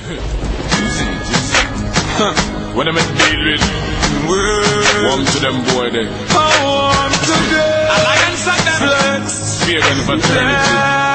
What am I deal with? Warm to them boy there. How warm today? Alliance and them. Flex. Pagan fraternity.